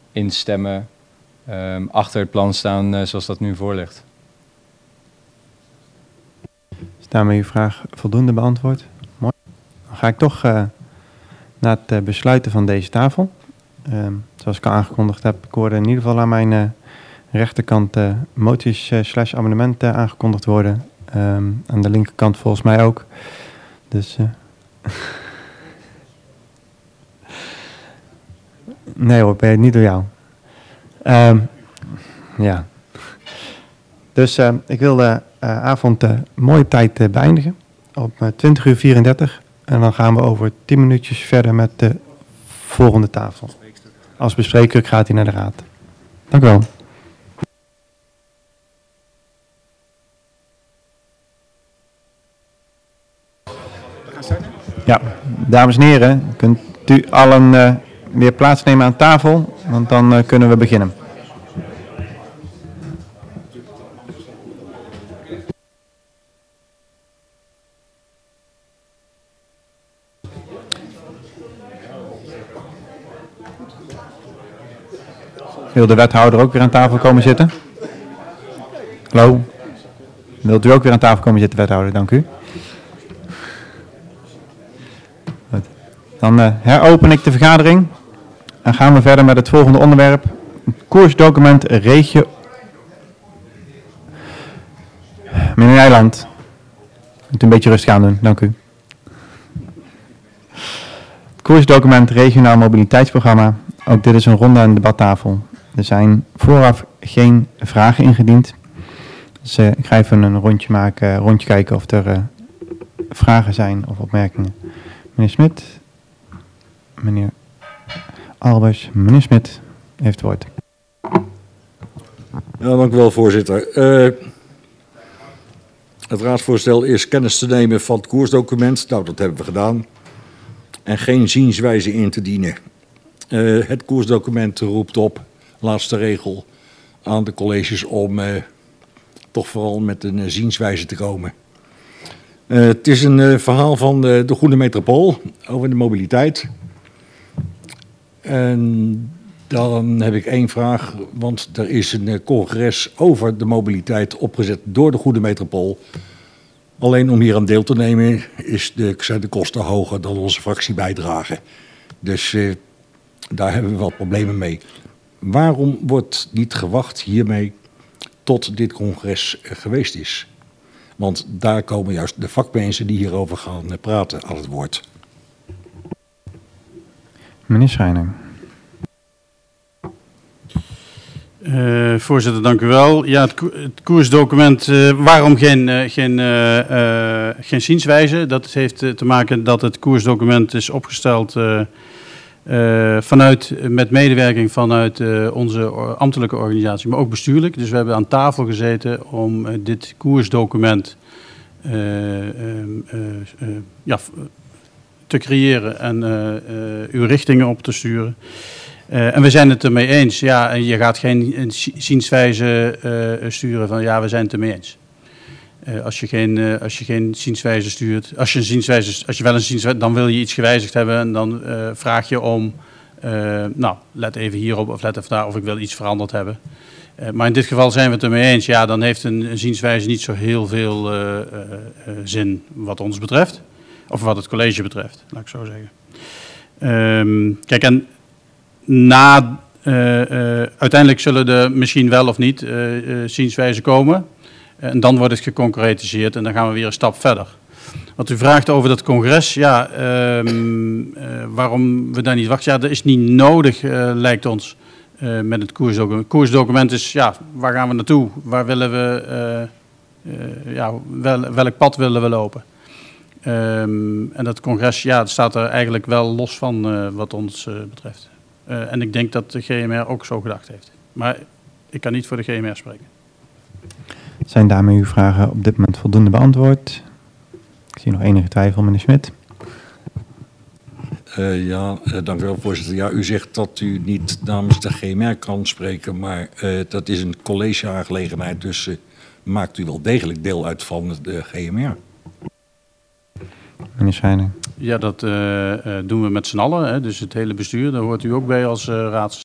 instemmen, achter het plan staan zoals dat nu voor ligt. Is daarmee uw vraag voldoende beantwoord? Mooi. Dan ga ik toch naar het besluiten van deze tafel. Zoals ik al aangekondigd heb, ik hoorde in ieder geval aan mijn rechterkant moties / amendementen aangekondigd worden. Aan de linkerkant volgens mij ook. Dus... nee hoor, ben je niet door jou. Ja. Dus ik wil de avond mooi op tijd beëindigen. Op 20:34. En dan gaan we over 10 minuutjes verder met de volgende tafel. Als bespreker gaat hij naar de raad. Dank u wel. Ja, dames en heren, kunt u allen weer plaatsnemen aan tafel, want dan kunnen we beginnen. Wil de wethouder ook weer aan tafel komen zitten? Hallo? Wilt u ook weer aan tafel komen zitten, wethouder? Dank u. Goed. Dan heropen ik de vergadering en gaan we verder met het volgende onderwerp. Het koersdocument regio... Meneer Nijland, moet u een beetje rustig aan doen, dank u. Het koersdocument regionaal mobiliteitsprogramma. Ook dit is een ronde aan de debattafel. Er zijn vooraf geen vragen ingediend. Dus ik ga even een rondje kijken of er vragen zijn of opmerkingen. Meneer Smit, meneer Albers, meneer Smit heeft het woord. Ja, dank u wel, voorzitter. Het raadsvoorstel is kennis te nemen van het koersdocument. Nou, dat hebben we gedaan. En geen zienswijze in te dienen. Het koersdocument roept op, laatste regel, aan de colleges om toch vooral met een zienswijze te komen. Het is een verhaal van de Groene Metropool over de mobiliteit. En dan heb ik één vraag, want er is een congres over de mobiliteit opgezet door de Groene Metropool. Alleen om hier aan deel te nemen zijn de kosten hoger dan onze fractiebijdrage. Dus daar hebben we wat problemen mee. Waarom wordt niet gewacht hiermee tot dit congres geweest is? Want daar komen juist de vakmensen die hierover gaan praten aan het woord. Meneer Schijner. Voorzitter, dank u wel. Ja, het koersdocument, waarom geen zienswijze? Dat heeft te maken dat het koersdocument is opgesteld met medewerking vanuit onze ambtelijke organisatie, maar ook bestuurlijk. Dus we hebben aan tafel gezeten om dit koersdocument te creëren en uw richtingen op te sturen. En we zijn het ermee eens. Ja, en je gaat geen zienswijze sturen van ja, we zijn het ermee eens. Als je geen zienswijze stuurt, als je wel een zienswijze, dan wil je iets gewijzigd hebben en dan vraag je om, let even hierop of let even daar of ik wil iets veranderd hebben. Maar in dit geval zijn we het ermee eens. Ja, dan heeft een zienswijze niet zo heel veel zin wat ons betreft. Of wat het college betreft, laat ik zo zeggen. Kijk, en uiteindelijk zullen er misschien wel of niet zienswijzen komen. En dan wordt het geconcretiseerd en dan gaan we weer een stap verder. Wat u vraagt over dat congres, ja, waarom we daar niet wachten? Ja, dat is niet nodig, lijkt ons, met het koersdocument. Het koersdocument is, ja, waar gaan we naartoe? Waar willen we, welk pad willen we lopen? En dat congres, ja, dat staat er eigenlijk wel los van wat ons betreft. En ik denk dat de GMR ook zo gedacht heeft. Maar ik kan niet voor de GMR spreken. Zijn daarmee uw vragen op dit moment voldoende beantwoord? Ik zie nog enige twijfel, meneer Smit. Dank u wel, voorzitter. Ja, u zegt dat u niet namens de GMR kan spreken, maar dat is een collegeaangelegenheid, dus maakt u wel degelijk deel uit van de GMR. Meneer Schijner. Ja, dat doen we met z'n allen. Hè. Dus het hele bestuur, daar hoort u ook bij als